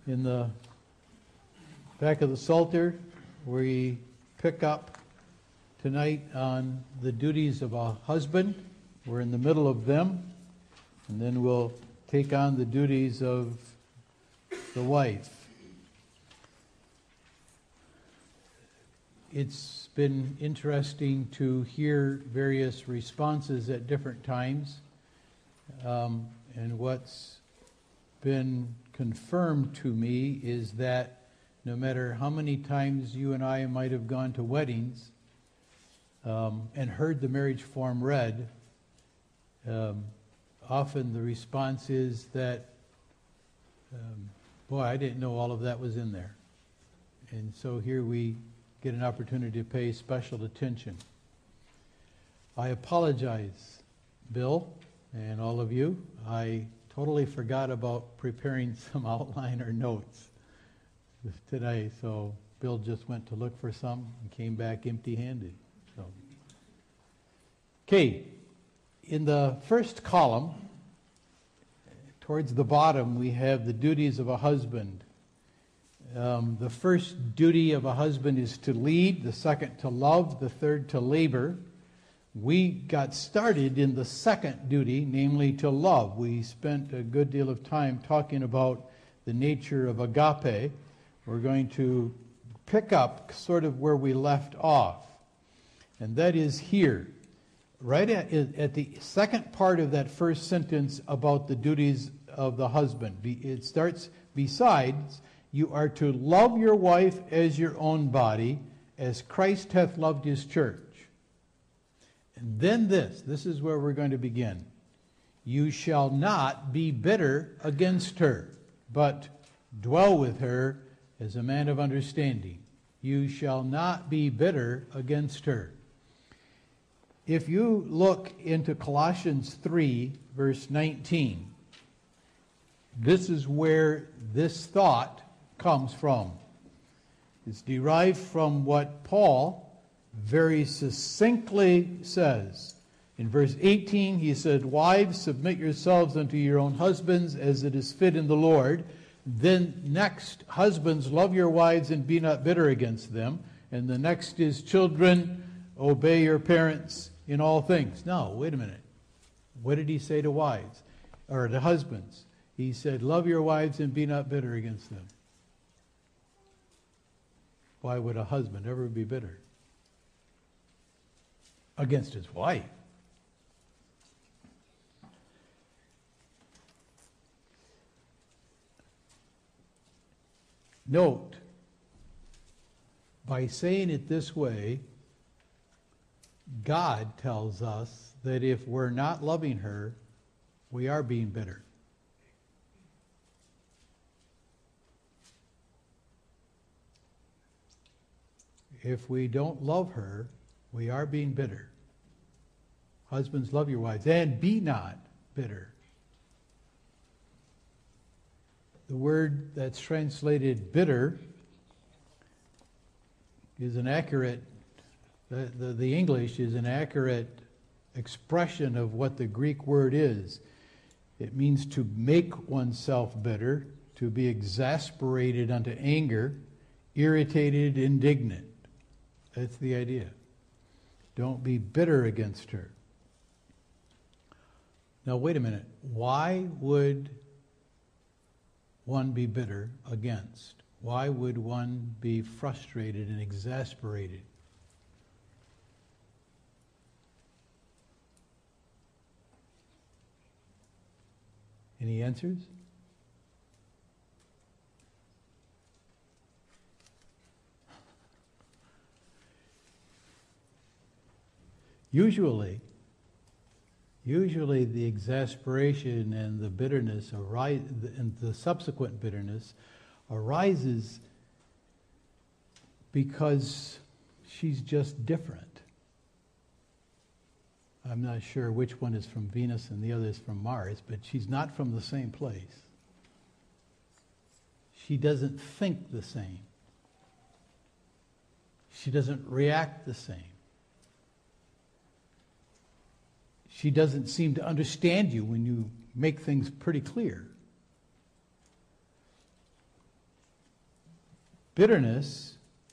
In the back of the Psalter, we pick up tonight on the duties of a husband. We're in the middle of them, and then we'll take on the duties of the wife. It's been interesting to hear various responses at different times, and what's been confirmed to me is that no matter how many times you and I might have gone to weddings and heard the marriage form read, often the response is that, boy, I didn't know all of that was in there. And so here we get an opportunity to pay special attention. I apologize, Bill, and all of you. I totally forgot about preparing some outline or notes today, so Bill just went to look for some and came back empty-handed. So, okay, in the first column, towards the bottom, we have the duties of a husband. The first duty of a husband is to lead, the second to love, the third to labor. We got started in the second duty, namely to love. We spent a good deal of time talking about the nature of agape. We're going to pick up sort of where we left off, and that is here. Right at the second part of that first sentence about the duties of the husband. It starts, besides, you are to love your wife as your own body, as Christ hath loved his church. And then this is where we're going to begin. You shall not be bitter against her, but dwell with her as a man of understanding. You shall not be bitter against her. If you look into Colossians 3, verse 19, this is where this thought comes from. It's derived from what Paul very succinctly says. In verse 18, he said, wives, submit yourselves unto your own husbands as it is fit in the Lord. Then next, husbands, love your wives and be not bitter against them. And the next is, children, obey your parents in all things. Now, wait a minute. What did he say to wives, or to husbands? He said, love your wives and be not bitter against them. Why would a husband ever be bitter against his wife? Note, by saying it this way, God tells us that if we're not loving her, we are being bitter. If we don't love her, we are being bitter. Husbands, love your wives, and be not bitter. The word that's translated bitter is an accurate, the English is an accurate expression of what the Greek word is. It means to make oneself bitter, to be exasperated unto anger, irritated, indignant. That's the idea. Don't be bitter against her. Now, wait a minute. Why would one be bitter against? Why would one be frustrated and exasperated? Any answers? Usually the exasperation and the bitterness and the subsequent bitterness arises because she's just different. I'm not sure which one is from Venus and the other is from Mars, but she's not from the same place. She doesn't think the same. She doesn't react the same. She doesn't seem to understand you when you make things pretty clear. Bitterness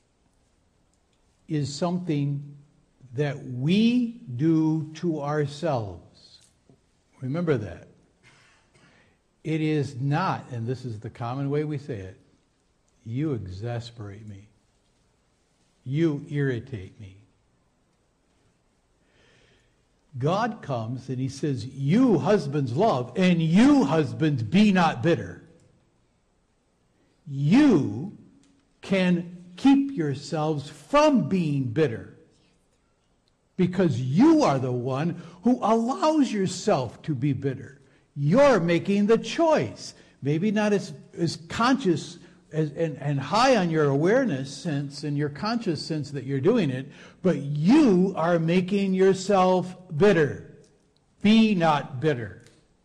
is something that we do to ourselves. Remember that. It is not, and this is the common way we say it, you exasperate me. You irritate me. God comes and he says, you husbands love, and you husbands be not bitter. You can keep yourselves from being bitter because you are the one who allows yourself to be bitter. You're making the choice. Maybe not as conscious and high on your awareness sense and your conscious sense that you're doing it, but you are making yourself bitter. Be not bitter.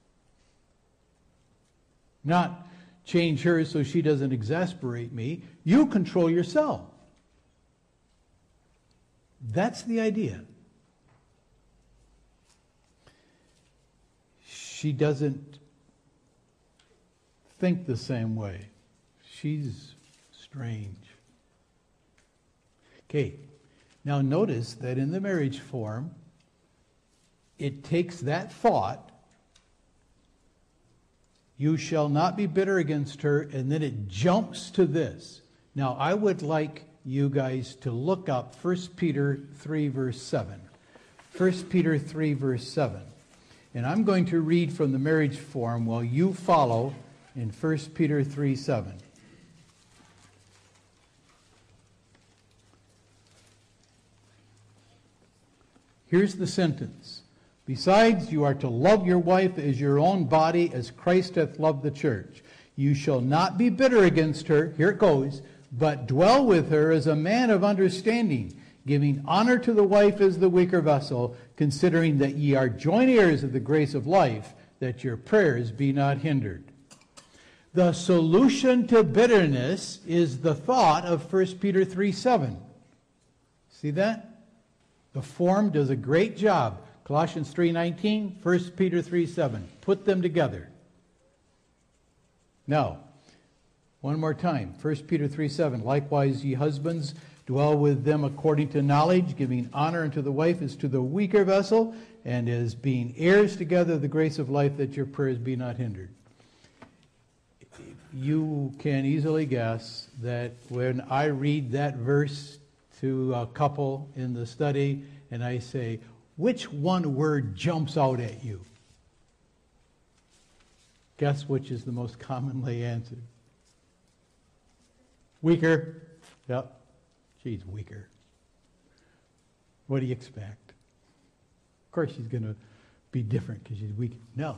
Not change her so she doesn't exasperate me. You control yourself. That's the idea. She doesn't think the same way. She's strange. Okay, now notice that in the marriage form, it takes that thought, you shall not be bitter against her, and then it jumps to this. Now, I would like you guys to look up 1 Peter 3, verse 7. 1 Peter 3, verse 7. And I'm going to read from the marriage form while you follow in 1 Peter 3, 7. Here's the sentence. Besides, you are to love your wife as your own body, as Christ hath loved the church. You shall not be bitter against her, here it goes, but dwell with her as a man of understanding, giving honor to the wife as the weaker vessel, considering that ye are joint heirs of the grace of life, that your prayers be not hindered. The solution to bitterness is the thought of 1 Peter 3, 7. See that? The form does a great job. Colossians 3:19, 1 Peter 3:7. Put them together. Now, one more time. 1 Peter 3:7. Likewise, ye husbands, dwell with them according to knowledge, giving honor unto the wife as to the weaker vessel, and as being heirs together of the grace of life, that your prayers be not hindered. You can easily guess that when I read that verse to a couple in the study, and I say, which one word jumps out at you? Guess which is the most commonly answered? Weaker. Yep. She's weaker. What do you expect? Of course she's going to be different because she's weak. No.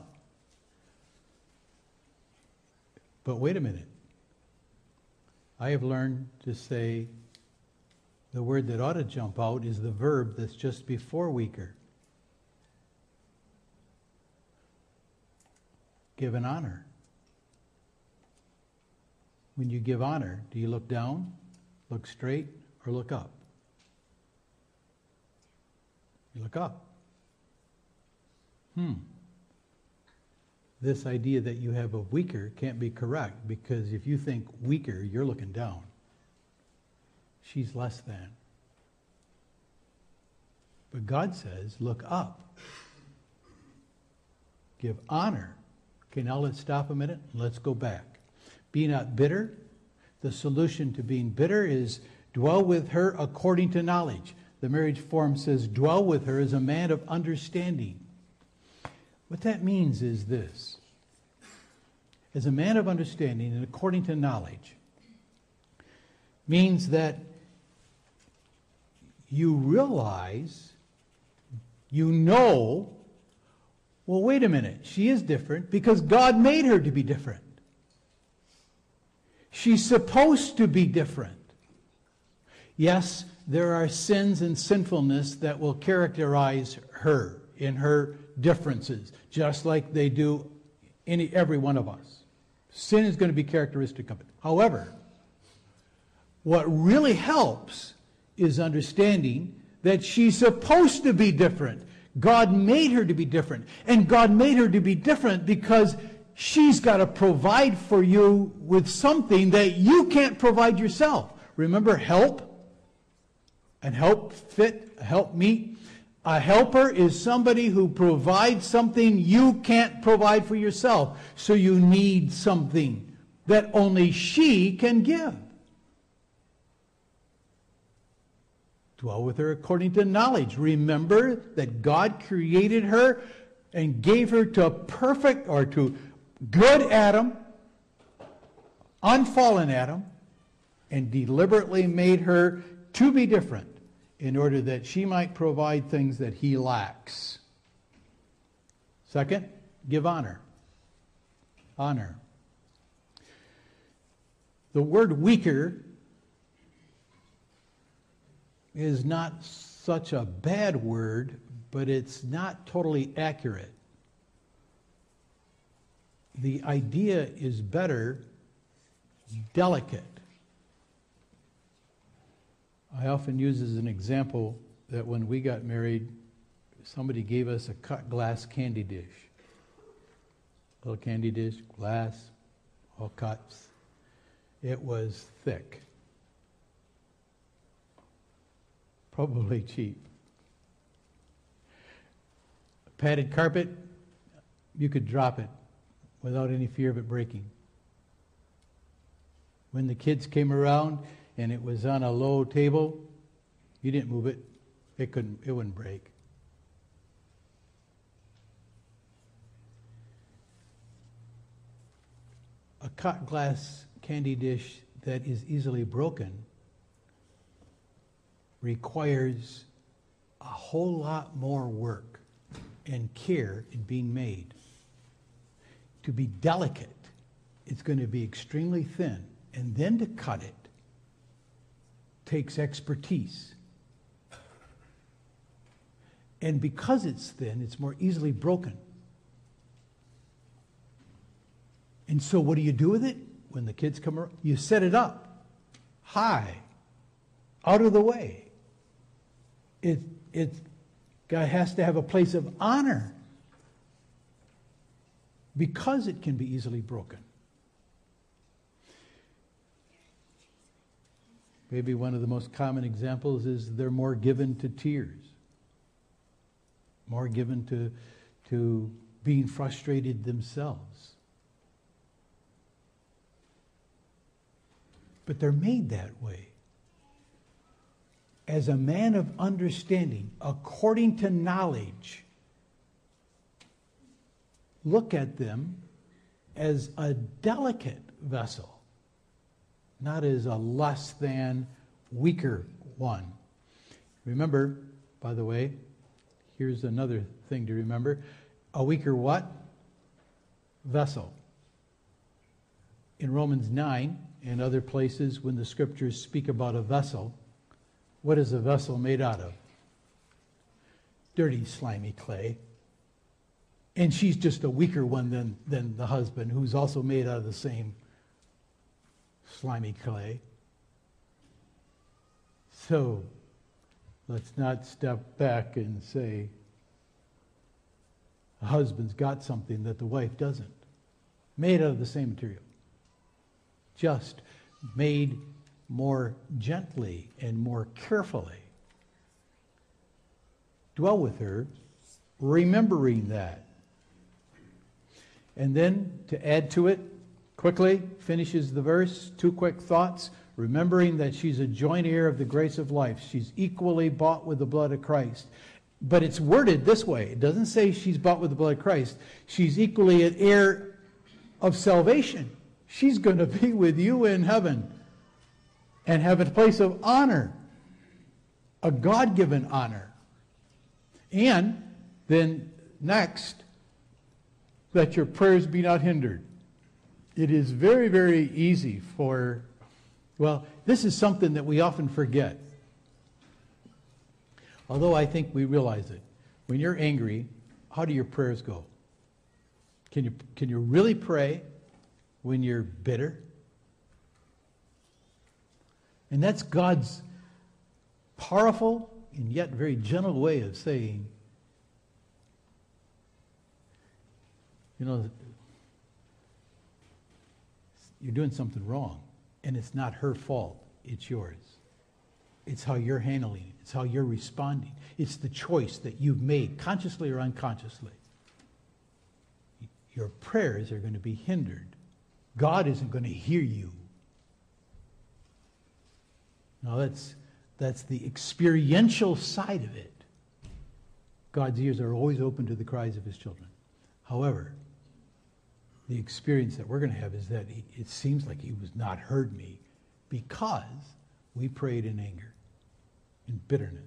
But wait a minute. I have learned to say the word that ought to jump out is the verb that's just before weaker. Give an honor. When you give honor, do you look down, look straight, or look up? You look up. This idea that you have a weaker can't be correct, because if you think weaker, you're looking down. She's less than. But God says, look up. Give honor. Okay, now let's stop a minute and let's go back. Be not bitter. The solution to being bitter is dwell with her according to knowledge. The marriage form says dwell with her as a man of understanding. What that means is this. As a man of understanding and according to knowledge means that you realize, you know, well, wait a minute, she is different because God made her to be different. She's supposed to be different. Yes, there are sins and sinfulness that will characterize her in her differences, just like they do every one of us. Sin is going to be characteristic of it. However, what really helps is understanding that she's supposed to be different. God made her to be different. And God made her to be different because she's got to provide for you with something that you can't provide yourself. Remember help? And help meet. A helper is somebody who provides something you can't provide for yourself. So you need something that only she can give. Dwell with her according to knowledge. Remember that God created her and gave her to perfect, or to good Adam, unfallen Adam, and deliberately made her to be different in order that she might provide things that he lacks. Second, give honor. Honor. The word weaker is not such a bad word, but it's not totally accurate. The idea is better, delicate. I often use as an example that when we got married, somebody gave us a cut glass candy dish. Little candy dish, glass, all cuts. It was thick. Probably cheap. A padded carpet, you could drop it without any fear of it breaking. When the kids came around and it was on a low table, you didn't move it. It wouldn't break. A cut glass candy dish that is easily broken requires a whole lot more work and care in being made. To be delicate, it's going to be extremely thin, and then to cut it takes expertise. And because it's thin, it's more easily broken. And so what do you do with it when the kids come around? You set it up high, out of the way. Guy has to have a place of honor because it can be easily broken. Maybe one of the most common examples is they're more given to tears, more given to being frustrated themselves. But they're made that way. As a man of understanding, according to knowledge, look at them as a delicate vessel, not as a less than, weaker one. Remember, by the way, here's another thing to remember. A weaker what? Vessel. In Romans 9 and other places, when the scriptures speak about a vessel, what is a vessel made out of? Dirty, slimy clay. And she's just a weaker one than the husband, who's also made out of the same slimy clay. So, let's not step back and say the husband's got something that the wife doesn't. Made out of the same material. Just made more gently and more carefully. Dwell with her, remembering that. And then, to add to it, quickly, finishes the verse, 2 quick thoughts. Remembering that she's a joint heir of the grace of life. She's equally bought with the blood of Christ. But it's worded this way. It doesn't say she's bought with the blood of Christ. She's equally an heir of salvation. She's going to be with you in heaven and have a place of honor, a God-given honor. And then next, that your prayers be not hindered. It is very, very easy for, well, this is something that we often forget. Although I think we realize it. When you're angry, how do your prayers go? Can you really pray when you're bitter? And that's God's powerful and yet very gentle way of saying, you know, you're doing something wrong. And it's not her fault, it's yours. It's how you're handling it. It's how you're responding. It's the choice that you've made, consciously or unconsciously. Your prayers are going to be hindered. God isn't going to hear you. Now that's the experiential side of it. God's ears are always open to the cries of his children. However, the experience that we're going to have is that it seems like he was not heard me because we prayed in anger, in bitterness.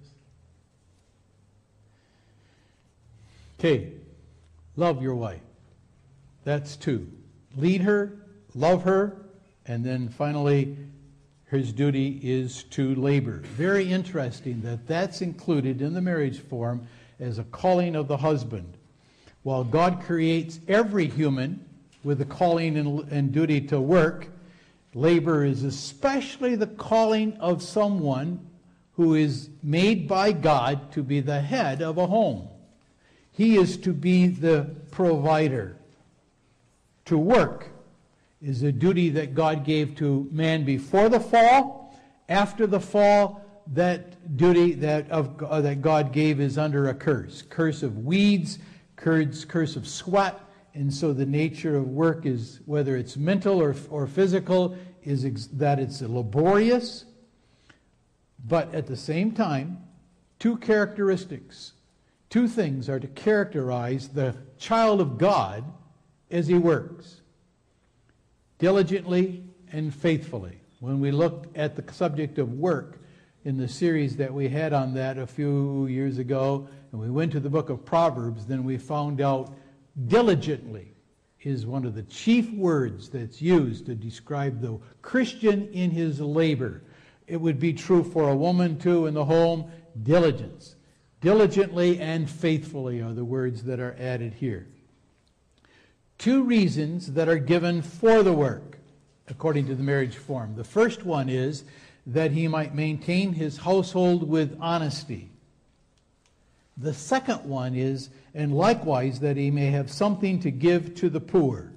Okay, love your wife. That's 2. Lead her, love her, and then finally, his duty is to labor. Very interesting that that's included in the marriage form as a calling of the husband. While God creates every human with a calling and duty to work, labor is especially the calling of someone who is made by God to be the head of a home. He is to be the provider. To work is a duty that God gave to man before the fall. After the fall, that duty that God gave is under a curse. Curse of weeds, curse of sweat. And so the nature of work is, whether it's mental or physical, is that it's laborious. But at the same time, 2 characteristics, 2 things are to characterize the child of God as he works. Diligently and faithfully. When we looked at the subject of work in the series that we had on that a few years ago, and we went to the book of Proverbs, then we found out diligently is one of the chief words that's used to describe the Christian in his labor. It would be true for a woman too in the home. Diligence. Diligently and faithfully are the words that are added here. 2 reasons that are given for the work, according to the marriage form. The first one is that he might maintain his household with honesty. The second one is, and likewise, that he may have something to give to the poor.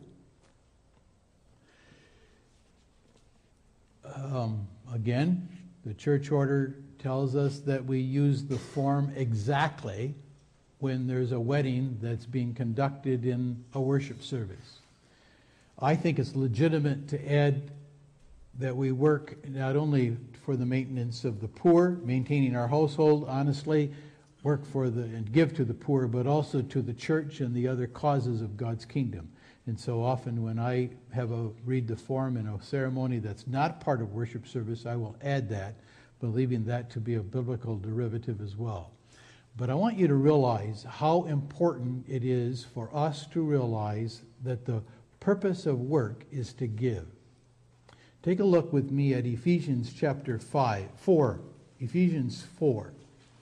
Again, the church order tells us that we use the form exactly when there's a wedding that's being conducted in a worship service. I think it's legitimate to add that we work not only for the maintenance of the poor, maintaining our household honestly, work for and give to the poor, but also to the church and the other causes of God's kingdom. And so often when I read the form in a ceremony that's not part of worship service, I will add that, believing that to be a biblical derivative as well. But I want you to realize how important it is for us to realize that the purpose of work is to give. Take a look with me at Ephesians chapter 4. Ephesians 4.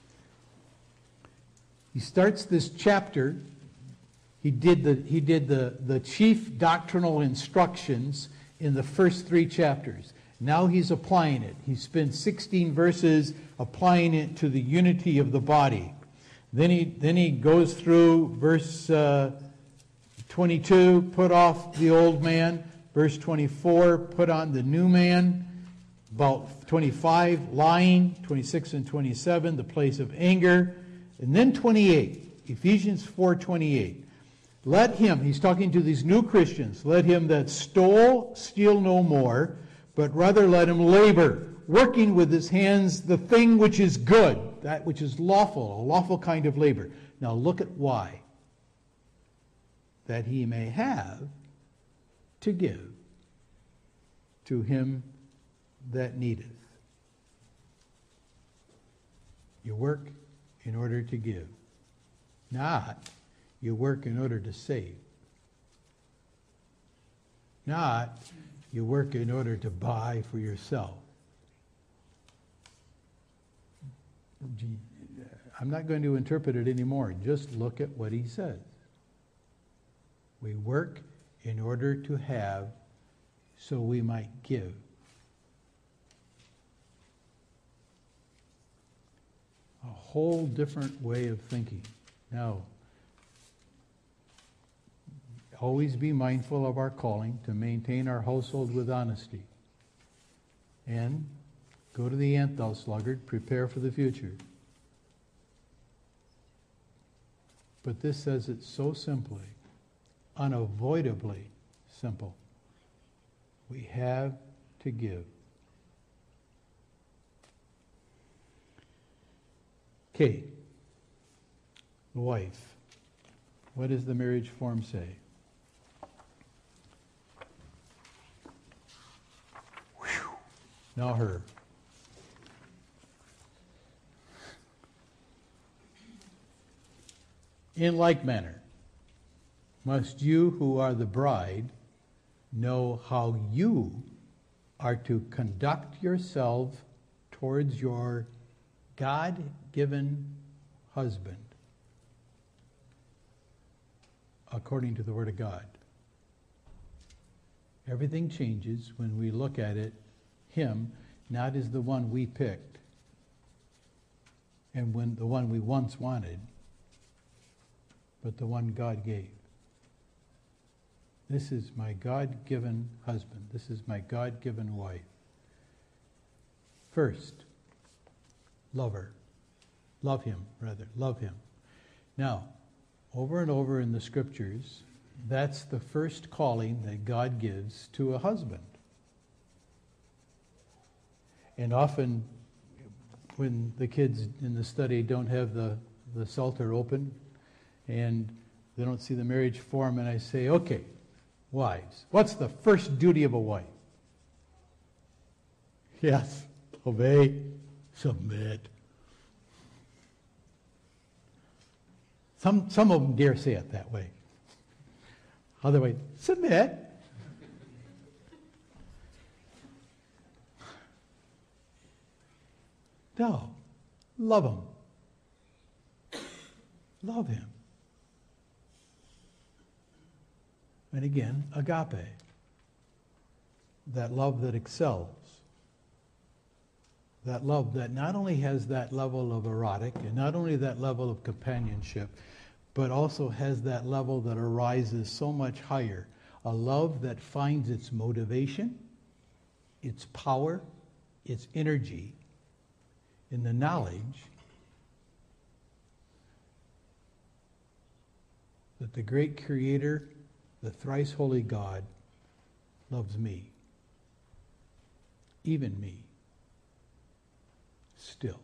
He starts this chapter. He did the chief doctrinal instructions in the first 3 chapters. Now he's applying it. He spends 16 verses applying it to the unity of the body. Then he goes through verse 22, put off the old man. Verse 24, put on the new man. About 25, lying. 26 and 27, the place of anger. And then 28, Ephesians 4:28. Let him, he's talking to these new Christians, let him that stole steal no more, but rather let him labor, working with his hands the thing which is good, that which is lawful, a lawful kind of labor. Now look at why. That he may have to give to him that needeth. You work in order to give. Not you work in order to save. Not you work in order to buy for yourself. I'm not going to interpret it anymore. Just look at what he says. We work in order to have so we might give. A whole different way of thinking. Now, always be mindful of our calling to maintain our household with honesty. And go to the ant, thou sluggard, prepare for the future. But this says it so simply, unavoidably simple. We have to give. Okay, the wife. What does the marriage form say? Whew. Now her. In like manner, must you who are the bride know how you are to conduct yourself towards your God-given husband according to the Word of God. Everything changes when we look at it, him, not as the one we picked and when the one we once wanted, but the one God gave. This is my God-given husband. This is my God-given wife. First, love her. Love him, rather. Love him. Now, over and over in the scriptures, that's the first calling that God gives to a husband. And often, when the kids in the study don't have the Psalter open, and they don't see the marriage form, and I say, okay, wives, what's the first duty of a wife? Yes, obey, submit. Some of them dare say it that way. Otherwise, submit. No, love him. Love him. And again, agape. That love that excels. That love that not only has that level of erotic and not only that level of companionship, but also has that level that arises so much higher. A love that finds its motivation, its power, its energy in the knowledge that the great Creator, the thrice holy God, loves me. Even me. Still.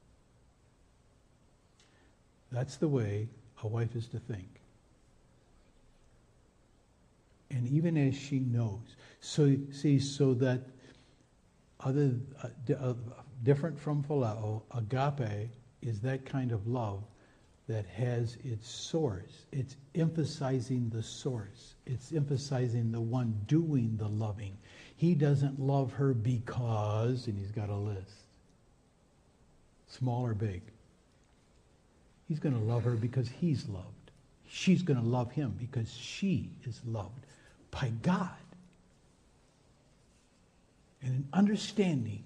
That's the way a wife is to think. And even as she knows. So that different from phileo, agape is that kind of love that has its source. It's emphasizing the source. It's emphasizing the one doing the loving. He doesn't love her because, and he's got a list. Small or big. He's going to love her because he's loved. She's going to love him because she is loved by God. And in understanding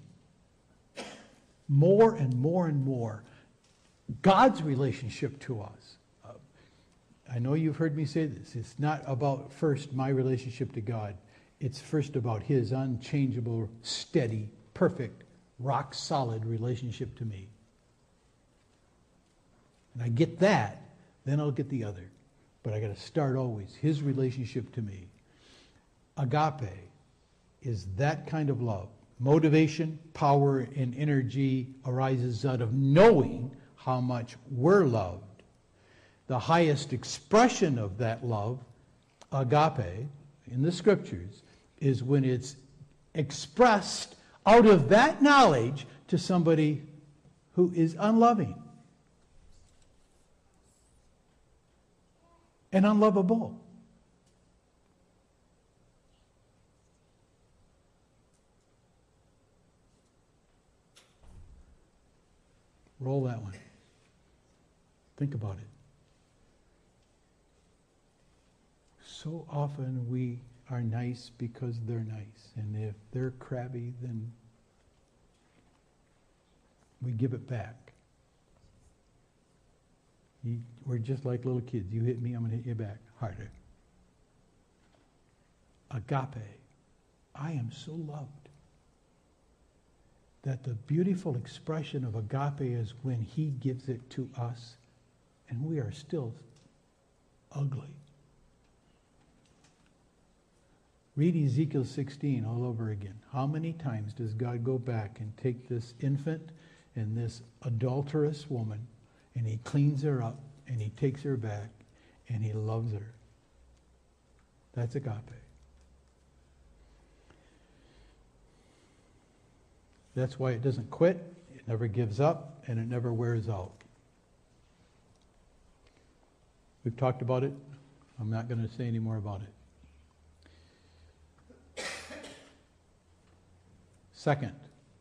more and more and more God's relationship to us. I know you've heard me say this. It's not about first my relationship to God. It's first about his unchangeable, steady, perfect, rock solid relationship to me. And I get that, then I'll get the other. But I got to start always his relationship to me. Agape is that kind of love. Motivation, power, and energy arises out of knowing how much we're loved. The highest expression of that love, agape, in the scriptures, is when it's expressed out of that knowledge to somebody who is unloving and unlovable. Roll that one. Think about it. So often we are nice because they're nice. And if they're crabby, then we give it back. We're just like little kids. You hit me, I'm going to hit you back harder. agape. I am so loved. That the beautiful expression of agape is when he gives it to us and we are still ugly. Read Ezekiel 16 all over again. How many times does God go back and take this infant and this adulterous woman and he cleans her up and he takes her back and he loves her? That's agape. That's why it doesn't quit, it never gives up, and it never wears out. We've talked about it. I'm not going to say any more about it. Second,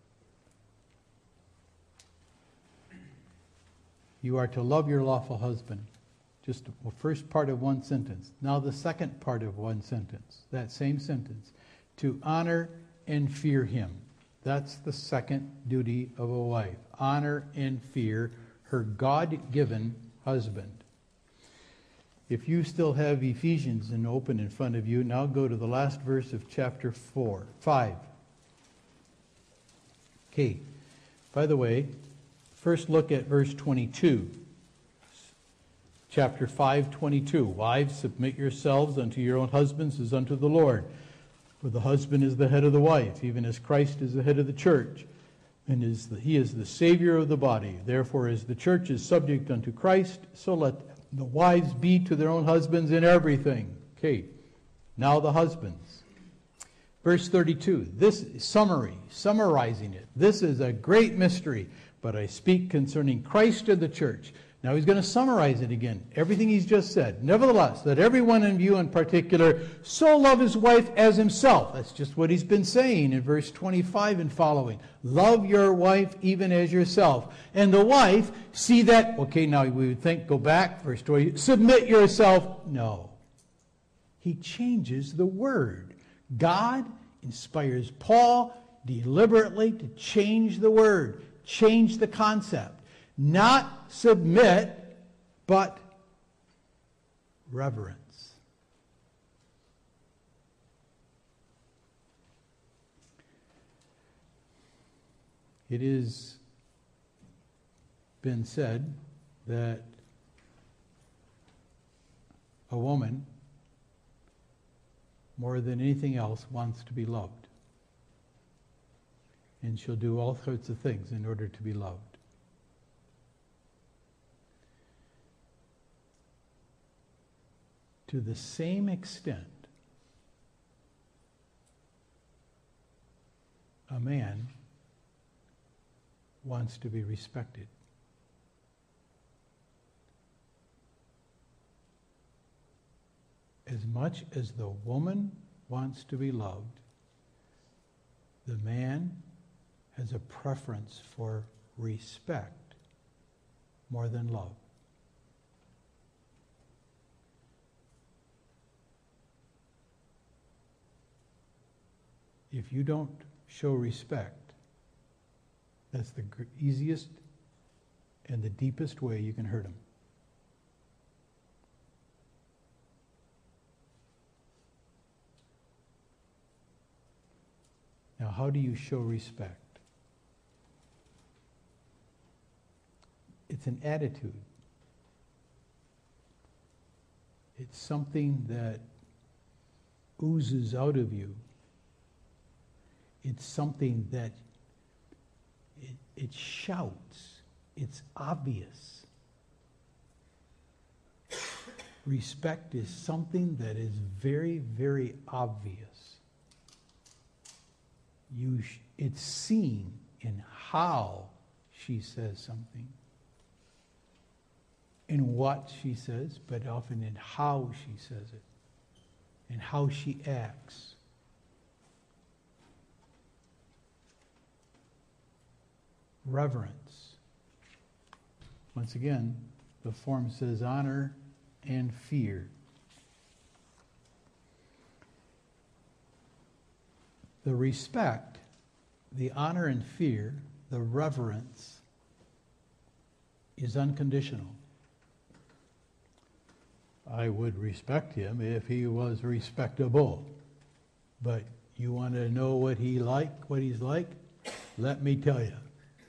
you are to love your lawful husband. Just the first part of one sentence. Now the second part of one sentence, that same sentence. To honor and fear him. That's the second duty of a wife. Honor and fear her God-given husband. If you still have Ephesians open in front of you, now go to the last verse of chapter 5. Okay. By the way, first look at verse 22. Chapter 5:22. Wives, submit yourselves unto your own husbands as unto the Lord. For the husband is the head of the wife, even as Christ is the head of the church, and he is the Savior of the body. Therefore, as the church is subject unto Christ, so let the wives be to their own husbands in everything. Okay, now the husbands. Verse 32, this summarizing it. This is a great mystery, but I speak concerning Christ and the church. Now he's going to summarize it again, everything he's just said. Nevertheless, let every one of you in particular so love his wife as himself. That's just what he's been saying in verse 25 and following. Love your wife even as yourself. And the wife, see that, okay, now we would think, go back, verse 20, submit yourself. No. He changes the word. God inspires Paul deliberately to change the word, change the concept. Not submit, but reverence. It has been said that a woman, more than anything else, wants to be loved. And she'll do all sorts of things in order to be loved. To the same extent, a man wants to be respected. As much as the woman wants to be loved, the man has a preference for respect more than love. If you don't show respect, that's the easiest and the deepest way you can hurt him. Now, how do you show respect? It's an attitude. It's something that oozes out of you. It's something that it shouts. It's obvious. Respect is something that is very, very obvious. It's seen in how she says something, in what she says, but often in how she says it, and how she acts. Reverence. Once again, the form says honor and fear. The respect, the honor and fear, the reverence is unconditional. I would respect him if he was respectable. But you want to know what he's like? Let me tell you.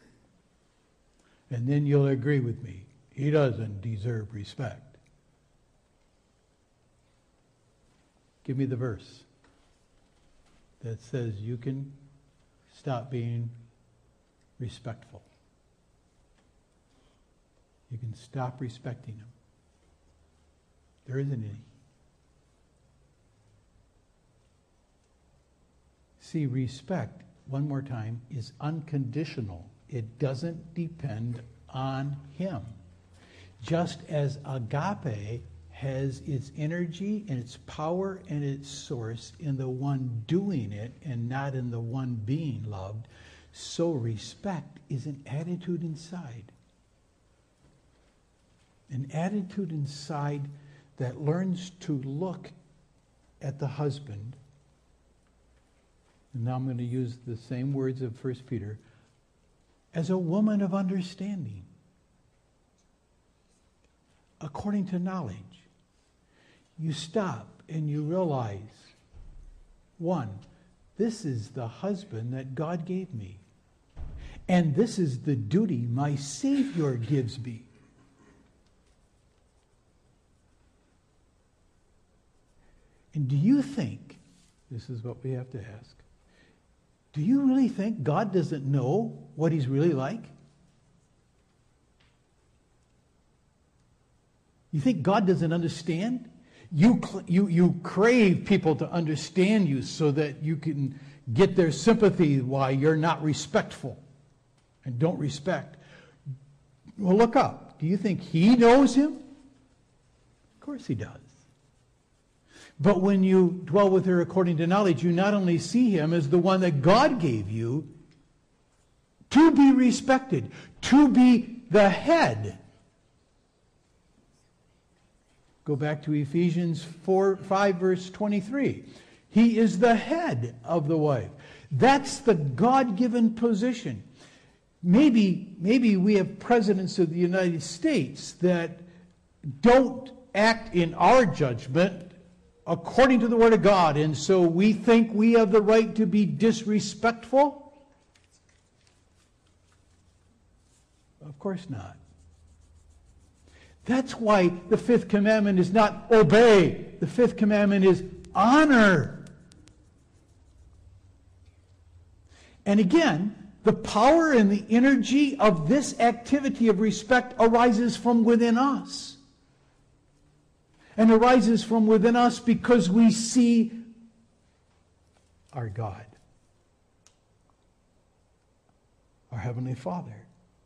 And then you'll agree with me. He doesn't deserve respect. Give me the verse that says you can stop being respectful. You can stop respecting him. There isn't any. See, respect, one more time, is unconditional. It doesn't depend on him. Just as agape has its energy and its power and its source in the one doing it and not in the one being loved, so respect is an attitude inside. An attitude inside that learns to look at the husband. And now I'm going to use the same words of 1 Peter. As a woman of understanding. According to knowledge. You stop and you realize, one, this is the husband that God gave me. And this is the duty my Savior gives me. And do you think, this is what we have to ask, do you really think God doesn't know what he's really like? You think God doesn't understand? You crave people to understand you so that you can get their sympathy why you're not respectful and don't respect. Well, look up. Do you think he knows him? Of course he does. But when you dwell with her according to knowledge, you not only see him as the one that God gave you to be respected, to be the head. Go back to Ephesians 5, verse 23. He is the head of the wife. That's the God-given position. Maybe we have presidents of the United States that don't act in our judgment according to the Word of God, and so we think we have the right to be disrespectful? Of course not. That's why the fifth commandment is not obey. The fifth commandment is honor. And again, the power and the energy of this activity of respect arises from within us. And arises from within us because we see our God, our Heavenly Father,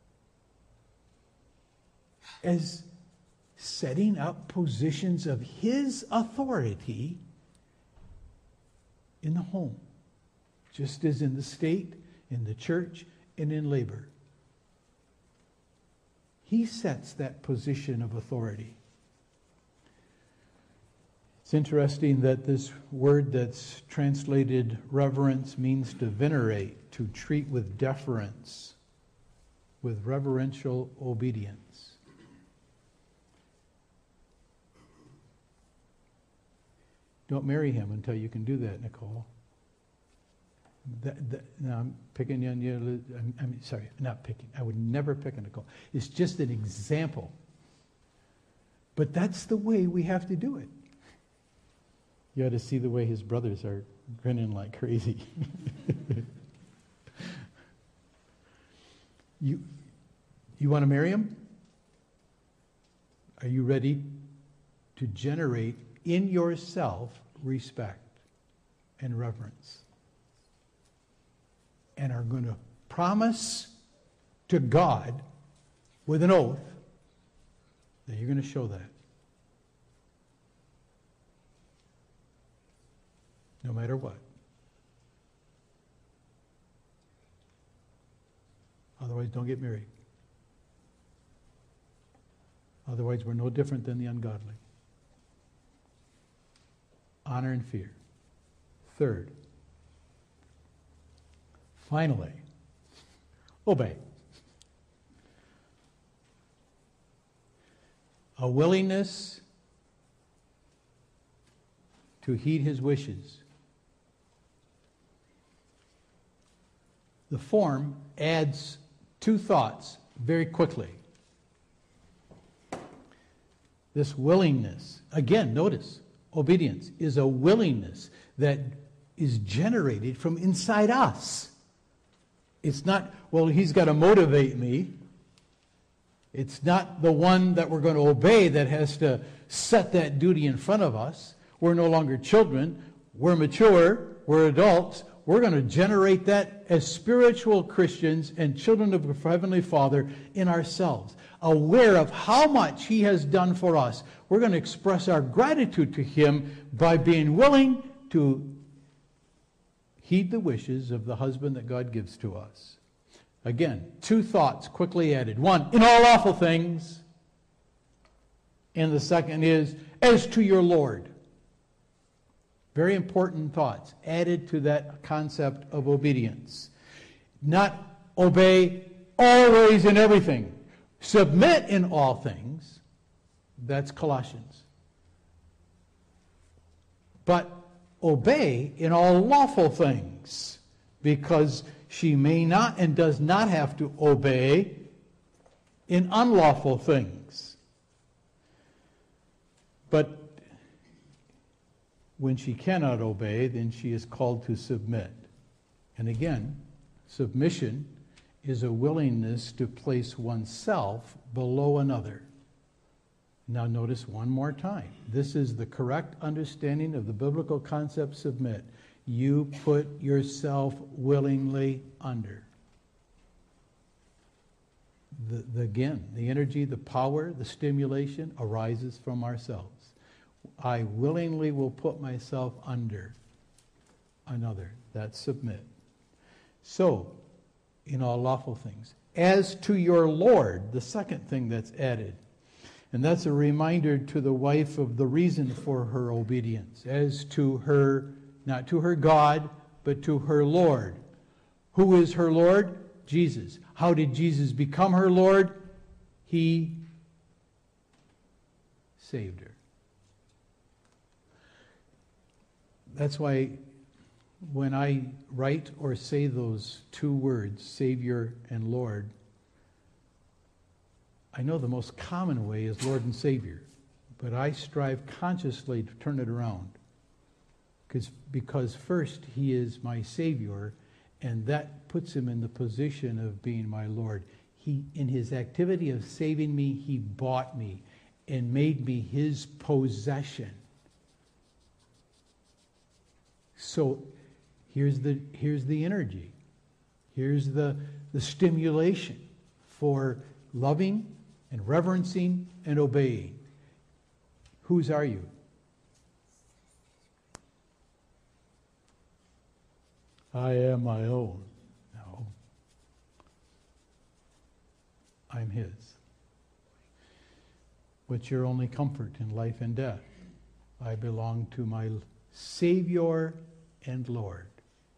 as setting up positions of his authority in the home, just as in the state, in the church, and in labor. He sets that position of authority. It's interesting that this word that's translated reverence means to venerate, to treat with deference, with reverential obedience. Don't marry him until you can do that, Nicole. No, I'm picking on you. I'm sorry, not picking. I would never pick on Nicole. It's just an example. But that's the way we have to do it. You ought to see the way his brothers are grinning like crazy. You want to marry him? Are you ready to generate in yourself respect and reverence? And are going to promise to God with an oath that you're going to show that. No matter what. Otherwise, don't get married. Otherwise, we're no different than the ungodly. Honor and fear. Third, finally, obey. A willingness to heed his wishes The form adds two thoughts very quickly. This willingness, again, notice, obedience is a willingness that is generated from inside us. It's not, well, he's got to motivate me. It's not the one that we're going to obey that has to set that duty in front of us. We're no longer children. We're mature. We're adults. We're going to generate that as spiritual Christians and children of the Heavenly Father in ourselves, aware of how much He has done for us. We're going to express our gratitude to Him by being willing to heed the wishes of the husband that God gives to us. Again, two thoughts quickly added. One, in all lawful things. And the second is, as to your Lord. Very important thoughts added to that concept of obedience. Not obey always in everything. Submit in all things. That's Colossians. But obey in all lawful things, because she may not and does not have to obey in unlawful things. But when she cannot obey, then she is called to submit. And again, submission is a willingness to place oneself below another. Now notice one more time. This is the correct understanding of the biblical concept submit. You put yourself willingly under. Again, the energy, the power, the stimulation arises from ourselves. I willingly will put myself under another. That's submit. So, in all lawful things. As to your Lord, the second thing that's added. And that's a reminder to the wife of the reason for her obedience. As to her, not to her God, but to her Lord. Who is her Lord? Jesus. How did Jesus become her Lord? He saved her. That's why when I write or say those two words, Savior and Lord, I know the most common way is Lord and Savior, but I strive consciously to turn it around. Because first, He is my Savior, and that puts Him in the position of being my Lord. He, in His activity of saving me, He bought me and made me His possession. So here's the energy. Here's the stimulation for loving and reverencing and obeying. Whose are you? I am my own. No. I'm His. What's your only comfort in life and death? I belong to my Savior and Lord.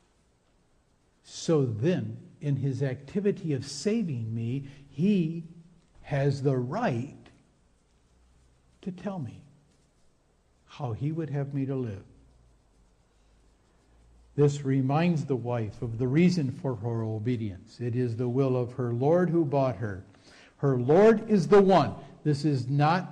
So then, in His activity of saving me, He has the right to tell me how He would have me to live. This reminds the wife of the reason for her obedience. It is the will of her Lord who bought her. Her Lord is the one. This is not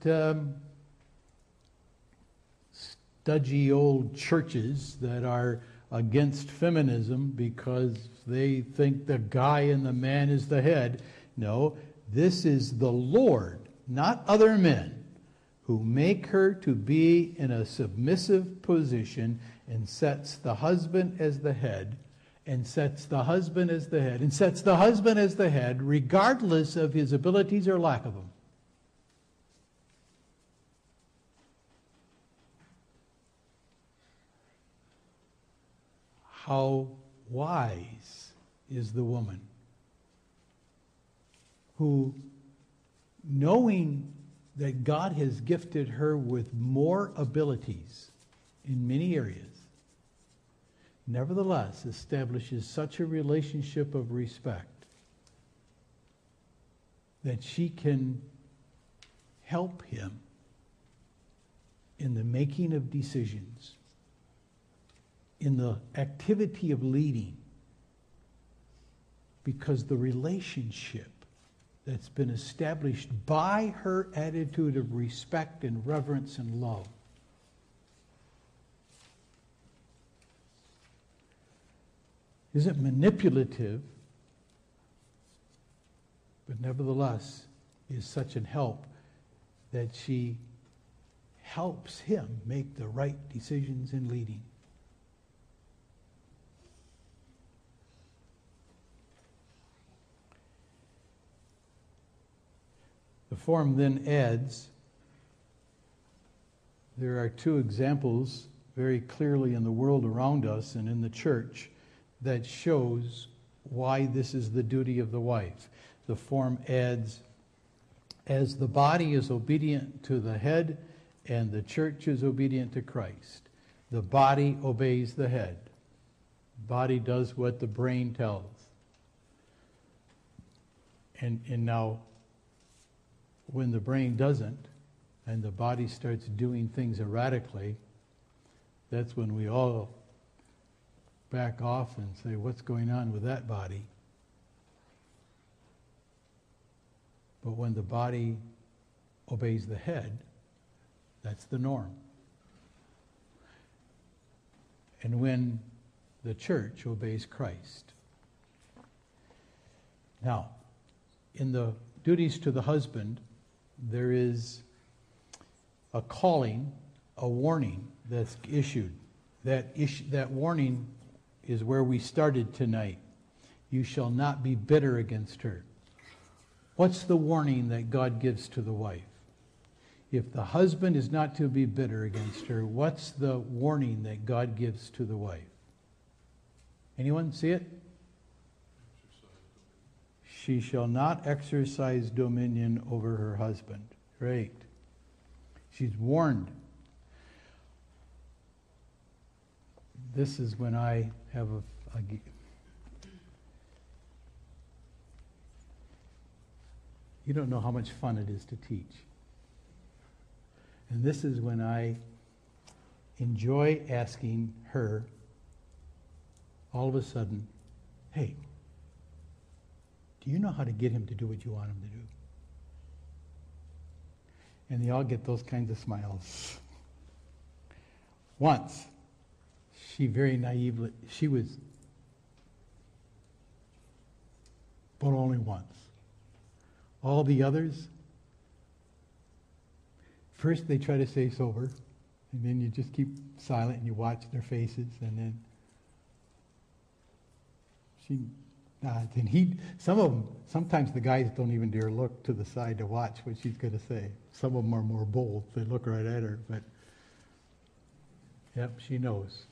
studgy old churches that are against feminism because they think the guy and the man is the head. No, this is the Lord, not other men, who make her to be in a submissive position and sets the husband as the head, and sets the husband as the head, and sets the husband as the head, regardless of his abilities or lack of them. How wise is the woman who, knowing that God has gifted her with more abilities in many areas, nevertheless establishes such a relationship of respect that she can help him in the making of decisions, in the activity of leading, because the relationship that's been established by her attitude of respect and reverence and love isn't manipulative, but nevertheless is such an help that she helps him make the right decisions in leading. The form then adds, there are two examples very clearly in the world around us and in the church that shows why this is the duty of the wife. The form adds, as the body is obedient to the head and the church is obedient to Christ, the body obeys the head. Body does what the brain tells. And now, when the brain doesn't, and the body starts doing things erratically, that's when we all back off and say, what's going on with that body? But when the body obeys the head, that's the norm. And when the church obeys Christ. Now, in the duties to the husband, there is a calling, a warning that's issued. That warning is where we started tonight. You shall not be bitter against her. What's the warning that God gives to the wife? If the husband is not to be bitter against her, what's the warning that God gives to the wife? Anyone see it? She shall not exercise dominion over her husband. Great. She's warned. This is when I have you don't know how much fun it is to teach. And this is when I enjoy asking her, all of a sudden, hey, do you know how to get him to do what you want him to do? And they all get those kinds of smiles. Once, she very naively, she was, but only once. All the others, first they try to stay sober, and then you just keep silent and you watch their faces, and then she nods. And some of them, sometimes the guys don't even dare look to the side to watch what she's going to say. Some of them are more bold. They look right at her, but yep, she knows.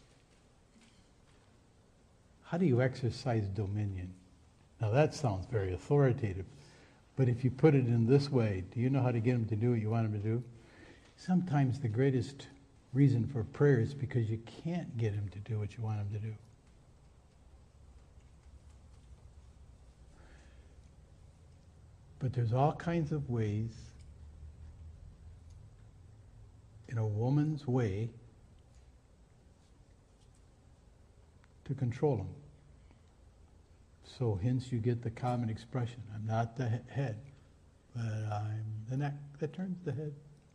How do you exercise dominion? Now that sounds very authoritative, but if you put it in this way, do you know how to get him to do what you want him to do? Sometimes the greatest reason for prayer is because you can't get him to do what you want him to do. But there's all kinds of ways, in a woman's way, to control him. So hence you get the common expression, I'm not the head, but I'm the neck that turns the head.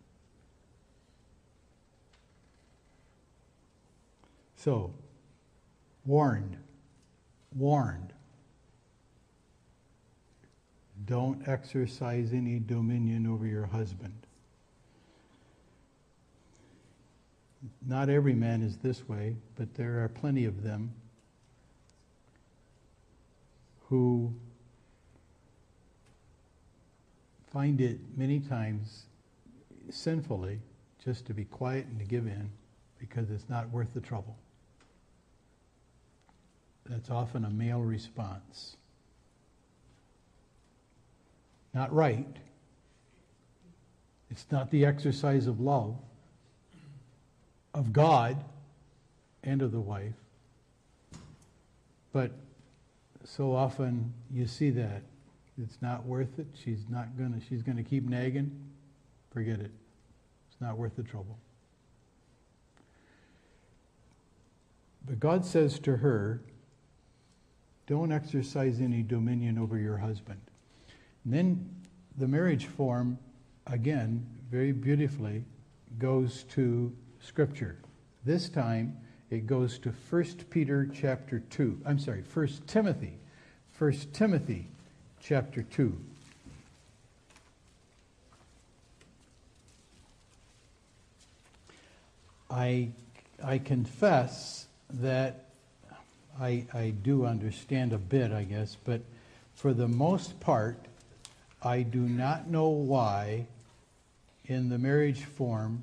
So, warned. Don't exercise any dominion over your husband. Not every man is this way, but there are plenty of them who find it many times sinfully just to be quiet and to give in because it's not worth the trouble. That's often a male response. Not right. It's not the exercise of love of God and of the wife. But so often you see that. It's not worth it. She's going to keep nagging. Forget it. It's not worth the trouble. But God says to her, don't exercise any dominion over your husband. And then the marriage form, again, very beautifully, goes to Scripture. This time, it goes to 1 Peter chapter 2. I'm sorry, 1 Timothy. 1 Timothy chapter 2. I confess that I do understand a bit, I guess, but for the most part, I do not know why in the marriage form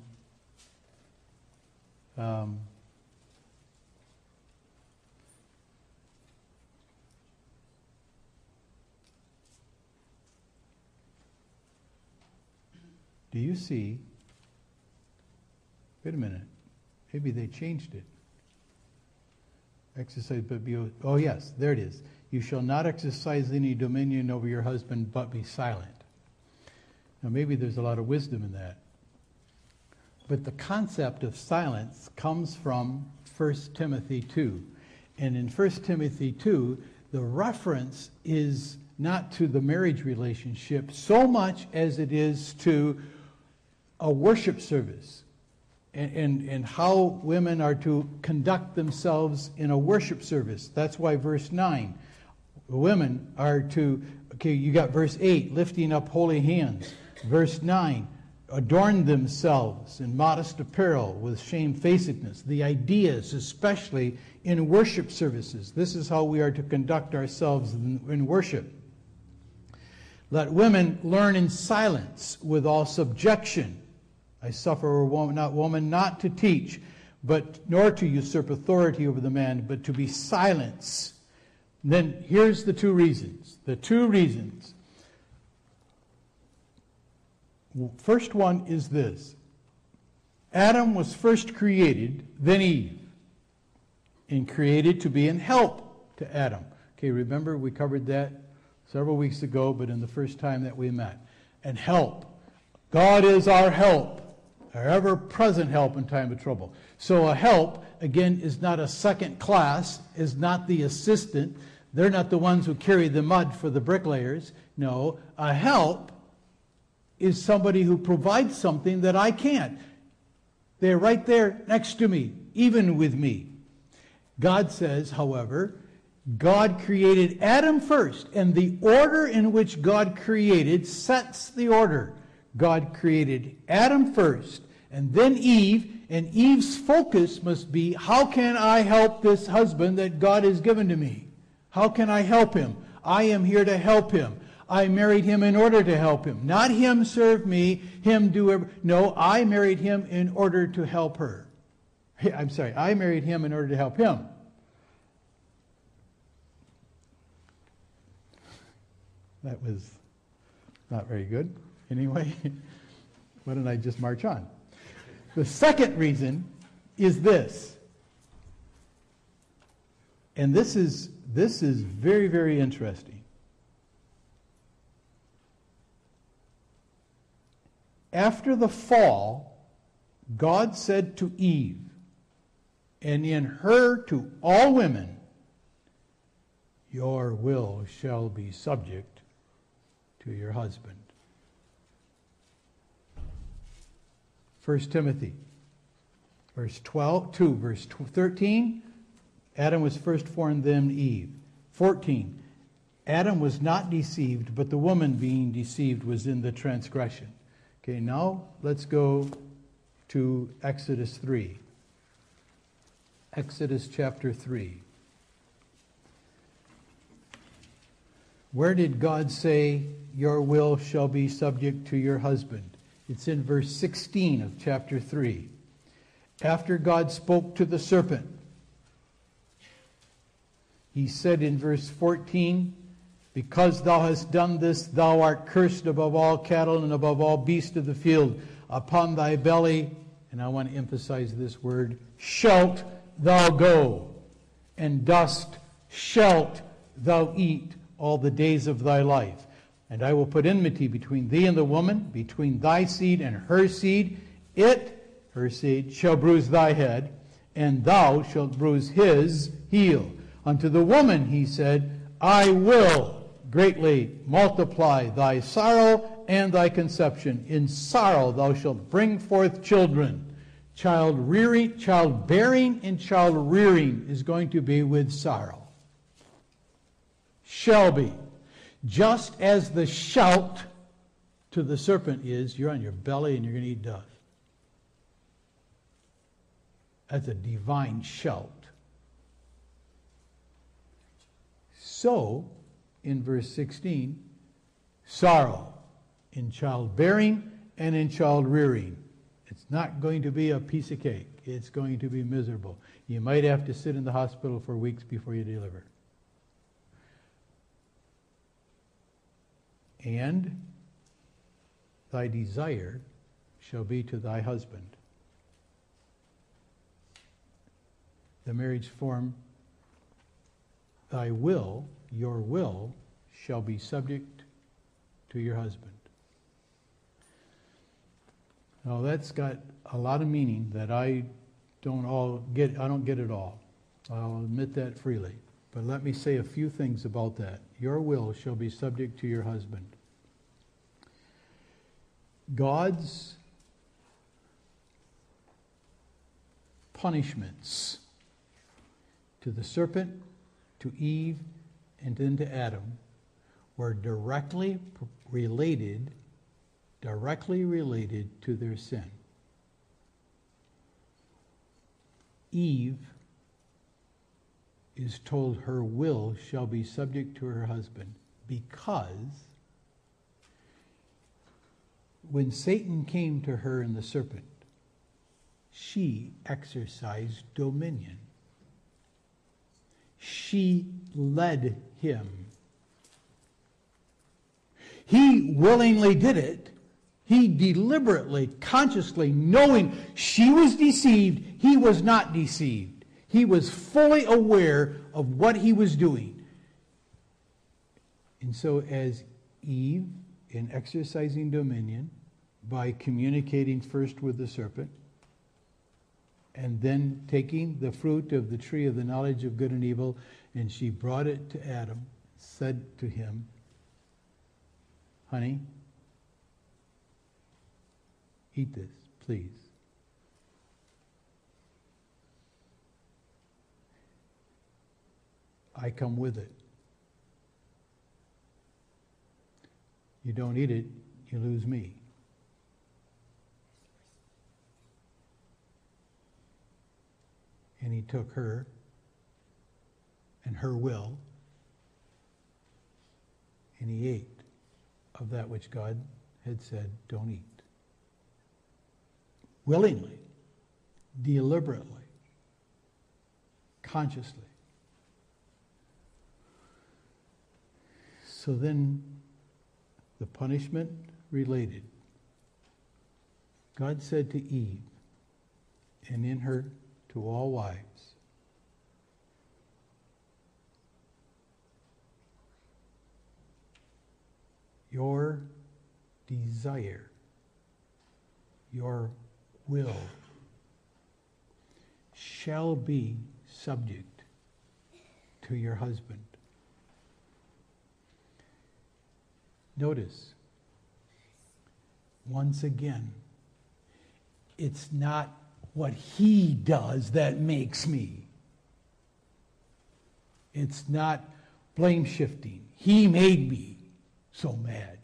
do you see, wait a minute, maybe they changed it. Exercise, but be, oh yes, there it is. You shall not exercise any dominion over your husband, but be silent. Now maybe there's a lot of wisdom in that. But the concept of silence comes from 1 Timothy 2. And in 1 Timothy 2, the reference is not to the marriage relationship so much as it is to a worship service. And how women are to conduct themselves in a worship service. That's why verse 9, women are to, okay, you got verse 8, lifting up holy hands. Verse 9, adorn themselves in modest apparel with shamefacedness. The ideas, especially in worship services. This is how we are to conduct ourselves in worship. Let women learn in silence with all subjection. I suffer a woman not to teach, but nor to usurp authority over the man, but to be silent. Then here's the two reasons. The two reasons. First one is this. Adam was first created, then Eve, and created to be an help to Adam. Okay, remember we covered that several weeks ago, but in the first time that we met. And help. God is our help. Our ever-present help in time of trouble. So a help, again, is not a second class, is not the assistant. They're not the ones who carry the mud for the bricklayers. No, a help is somebody who provides something that I can't. They're right there next to me, even with me. God says, however, God created Adam first, and the order in which God created sets the order. God created Adam first, and then Eve, and Eve's focus must be, how can I help this husband that God has given to me? How can I help him? I am here to help him. I married him in order to help him. Not him serve me, him do everything. No, I married him in order to help her. I'm sorry, I married him in order to help him. That was not very good. Anyway, why don't I just march on? The second reason is this. And this is very, very interesting. After the fall, God said to Eve, and in her to all women, your will shall be subject to your husband. 1 Timothy, verse 2, verse 13, Adam was first formed, then Eve. 14, Adam was not deceived, but the woman being deceived was in the transgression. Okay, now let's go to Exodus 3. Exodus chapter 3. Where did God say, your will shall be subject to your husband? It's in verse 16 of chapter 3. After God spoke to the serpent, he said in verse 14, because thou hast done this, thou art cursed above all cattle and above all beasts of the field. Upon thy belly, and I want to emphasize this word, shalt thou go, and dust shalt thou eat all the days of thy life. And I will put enmity between thee and the woman, between thy seed and her seed. It, her seed, shall bruise thy head, and thou shalt bruise his heel. Unto the woman he said, I will greatly multiply thy sorrow and thy conception. In sorrow thou shalt bring forth children. Childbearing and child rearing is going to be with sorrow. Shall be. Just as the shout to the serpent is, you're on your belly and you're going to eat dust. That's a divine shout. So, in verse 16, sorrow in childbearing and in child rearing. It's not going to be a piece of cake. It's going to be miserable. You might have to sit in the hospital for weeks before you deliver. And thy desire shall be to thy husband. The marriage form, thy will, your will, shall be subject to your husband. Now that's got a lot of meaning that I don't get it all. I'll admit that freely. But let me say a few things about that. Your will shall be subject to your husband. God's punishments to the serpent, to Eve, and then to Adam were directly related to their sin. Eve is told her will shall be subject to her husband because when Satan came to her and the serpent, she exercised dominion. She led him. He willingly did it. He deliberately, consciously, knowing she was deceived, he was not deceived. He was fully aware of what he was doing. And so as Eve, in exercising dominion, by communicating first with the serpent, and then taking the fruit of the tree of the knowledge of good and evil, and she brought it to Adam, said to him, honey, eat this, please. I come with it. You don't eat it, you lose me. And he took her and her will, and he ate of that which God had said, don't eat. Willingly, deliberately, consciously. So then, the punishment related. God said to Eve, and in her to all wives, your desire, your will shall be subject to your husband. Notice, once again, it's not what he does that makes me. It's not blame shifting. He made me so mad.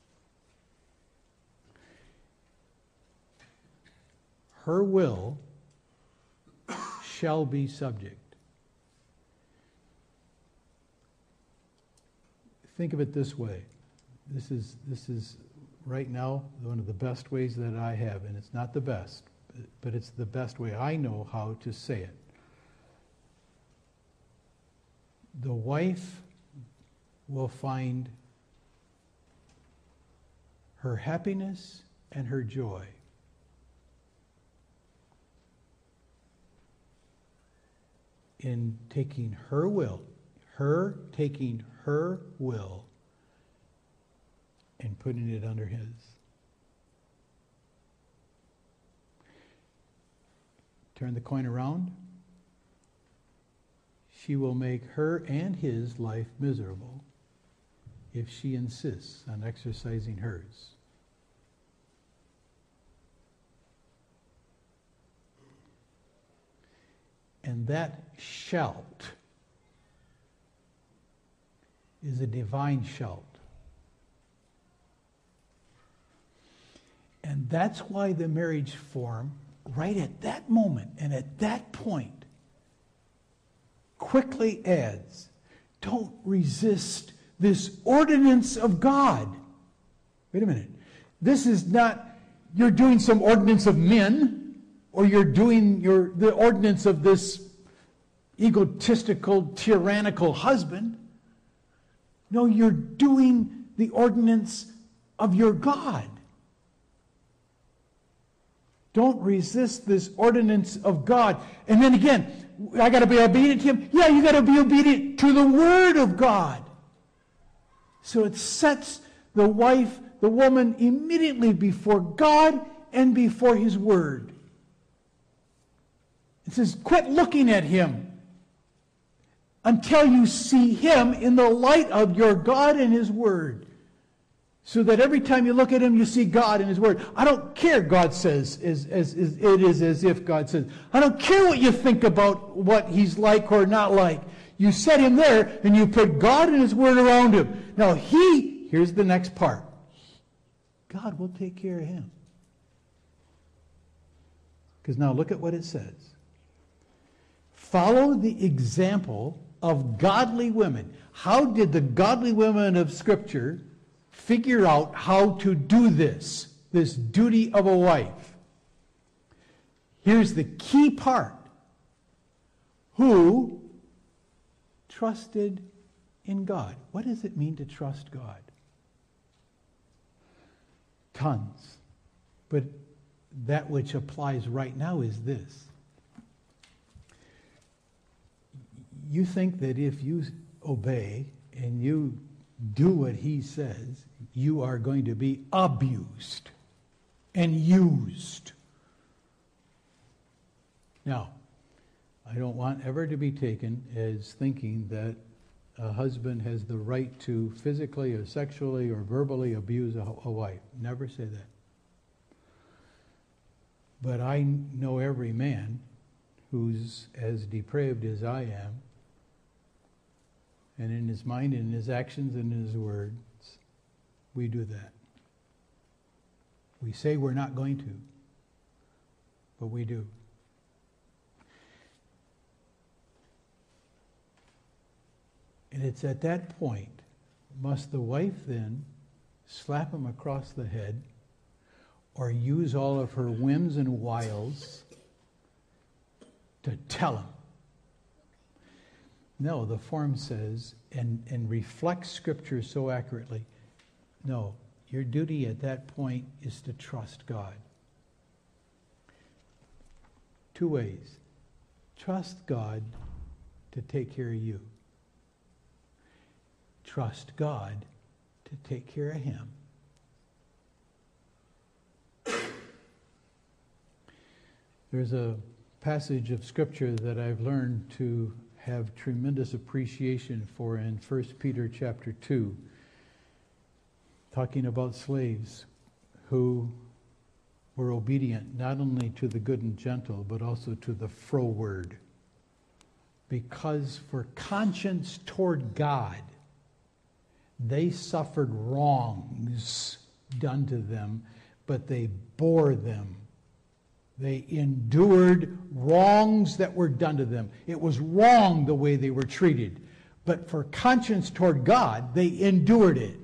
Her will shall be subject. Think of it this way. This is right now one of the best ways that I have, and it's not the best, but it's the best way I know how to say it. The wife will find her happiness and her joy in taking her will and putting it under his. Turn the coin around. she will make her and his life miserable if she insists on exercising hers. And that shout is a divine shout. And that's why the marriage form, right at that moment and at that point, quickly adds, don't resist this ordinance of God. Wait a minute. This is not, you're doing some ordinance of men, or you're doing the ordinance of this egotistical, tyrannical husband. No, you're doing the ordinance of your God. Don't resist this ordinance of God. And then again, I got to be obedient to him. Yeah, you got to be obedient to the Word of God. So it sets the wife, the woman, immediately before God and before His Word. It says, quit looking at him until you see him in the light of your God and His Word. So that every time you look at him, you see God and His Word. I don't care, God says, it is as if God says. I don't care what you think about what He's like or not like. You set him there, and you put God and His Word around him. Now here's the next part. God will take care of him. Because now look at what it says. Follow the example of godly women. How did the godly women of Scripture figure out how to do this duty of a wife? Here's the key part. Who trusted in God. What does it mean to trust God? Tons. But that which applies right now is this. You think that if you obey and you do what He says, you are going to be abused and used. Now, I don't want ever to be taken as thinking that a husband has the right to physically or sexually or verbally abuse a wife. Never say that. But I know every man who's as depraved as I am, and in his mind, in his actions, and in his words, we do that. We say we're not going to, but we do. And it's at that point, must the wife then slap him across the head or use all of her whims and wiles to tell him? No, the form says, and reflects Scripture so accurately, no, your duty at that point is to trust God. Two ways. Trust God to take care of you. Trust God to take care of him. There's a passage of Scripture that I've learned to have tremendous appreciation for in 1 Peter chapter 2, talking about slaves who were obedient not only to the good and gentle, but also to the froward. Because for conscience toward God, they suffered wrongs done to them, but they bore them. They endured wrongs that were done to them. It was wrong the way they were treated. But for conscience toward God, they endured it.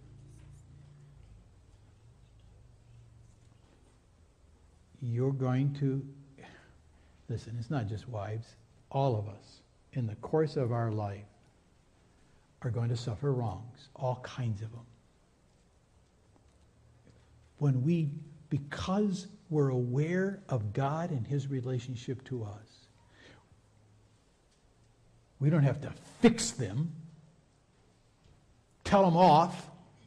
You're going to, listen, it's not just wives. All of us, in the course of our life, are going to suffer wrongs, all kinds of them. When we, because we're aware of God and His relationship to us, we don't have to fix them, tell them off.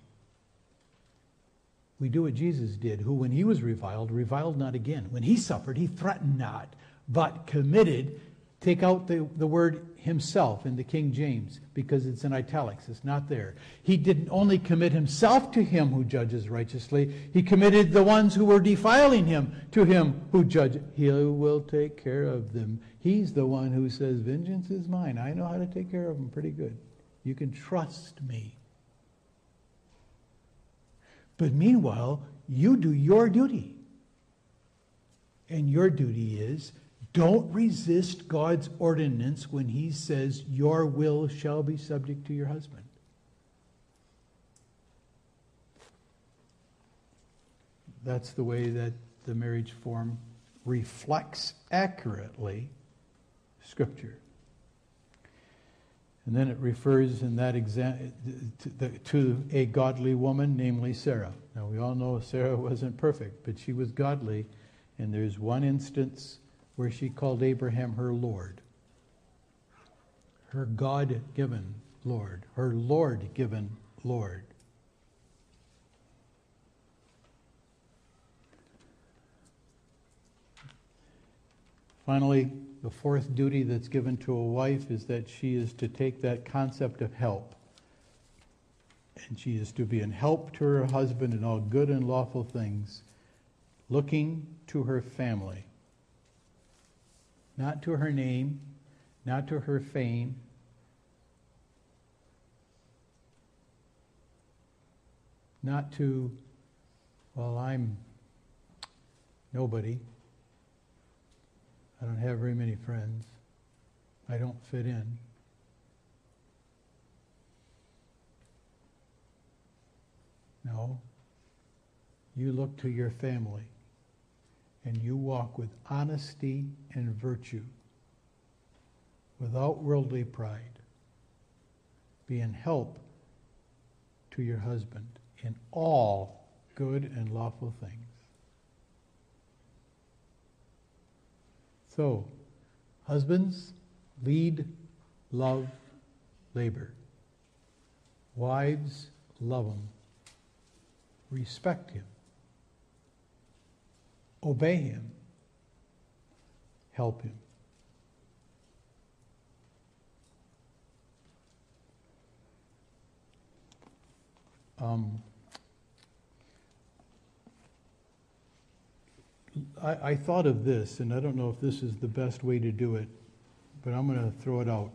We do what Jesus did, who when He was reviled not again. When He suffered, He threatened not, but committed. Take out the word himself in the King James because it's in italics. It's not there. He didn't only commit himself to him who judges righteously. He committed the ones who were defiling him to him who judges. He will take care of them. He's the one who says, vengeance is mine. I know how to take care of them pretty good. You can trust me. But meanwhile, you do your duty. And your duty is, don't resist God's ordinance when he says your will shall be subject to your husband. That's the way that the marriage form reflects accurately Scripture. And then it refers in that to a godly woman, namely Sarah. Now we all know Sarah wasn't perfect, but she was godly. And there's one instance where she called Abraham her Lord. Her God-given Lord. Her Lord-given Lord. Finally, the fourth duty that's given to a wife is that she is to take that concept of help. And she is to be an help to her husband in all good and lawful things, looking to her family. Not to her name, not to her fame, not to, well, I'm nobody. I don't have very many friends. I don't fit in. No. You look to your family. And you walk with honesty and virtue, without worldly pride, being help to your husband in all good and lawful things. So, husbands, lead, love, labor. Wives, love him. Respect him. Obey him. Help him. I thought of this, and I don't know if this is the best way to do it, but I'm going to throw it out.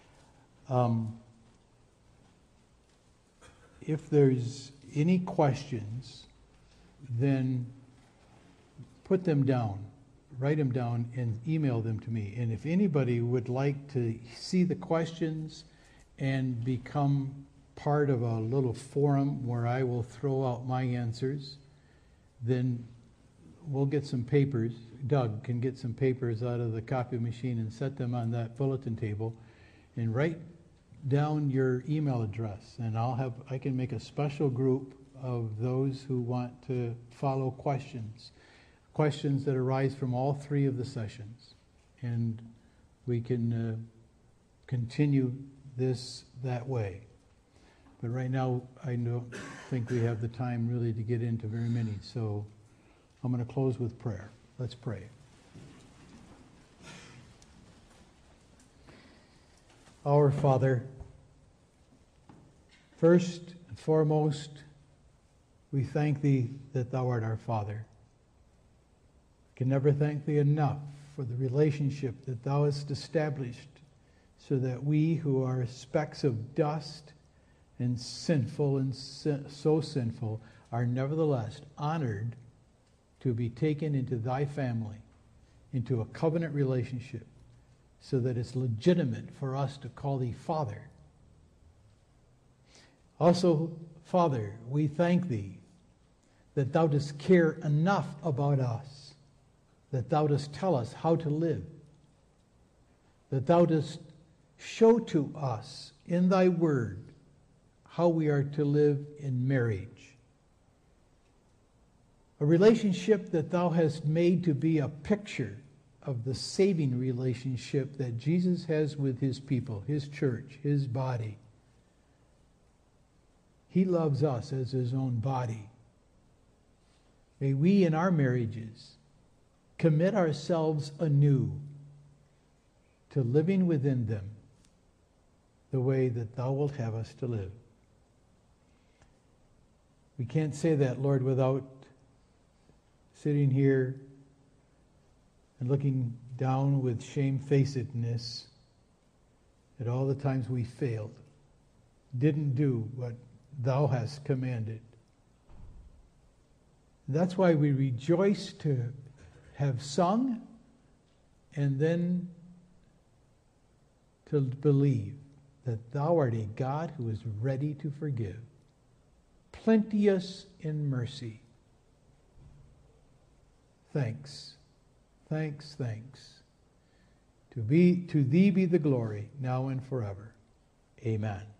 If there's any questions, then put them down, write them down, and email them to me. And if anybody would like to see the questions and become part of a little forum where I will throw out my answers, then we'll get some papers. Doug can get some papers out of the copy machine and set them on that bulletin table, and write down your email address. And I can make a special group of those who want to follow questions that arise from all three of the sessions. And we can continue this that way. But right now, I don't think we have the time really to get into very many. So I'm going to close with prayer. Let's pray. Our Father, first and foremost, we thank Thee that Thou art our Father. We can never thank Thee enough for the relationship that Thou hast established, so that we who are specks of dust and sinful and so sinful are nevertheless honored to be taken into Thy family, into a covenant relationship, so that it's legitimate for us to call Thee Father. Also, Father, we thank Thee that Thou dost care enough about us, that Thou dost tell us how to live, that Thou dost show to us in Thy Word how we are to live in marriage. A relationship that Thou hast made to be a picture of the saving relationship that Jesus has with His people, His church, His body. He loves us as His own body. May we in our marriages commit ourselves anew to living within them the way that thou wilt have us to live. We can't say that, Lord, without sitting here and looking down with shamefacedness at all the times we failed, didn't do what thou hast commanded. That's why we rejoice to have sung and then to believe that thou art a God who is ready to forgive, plenteous in mercy. Thanks, thanks, thanks. To thee be the glory, now and forever. Amen.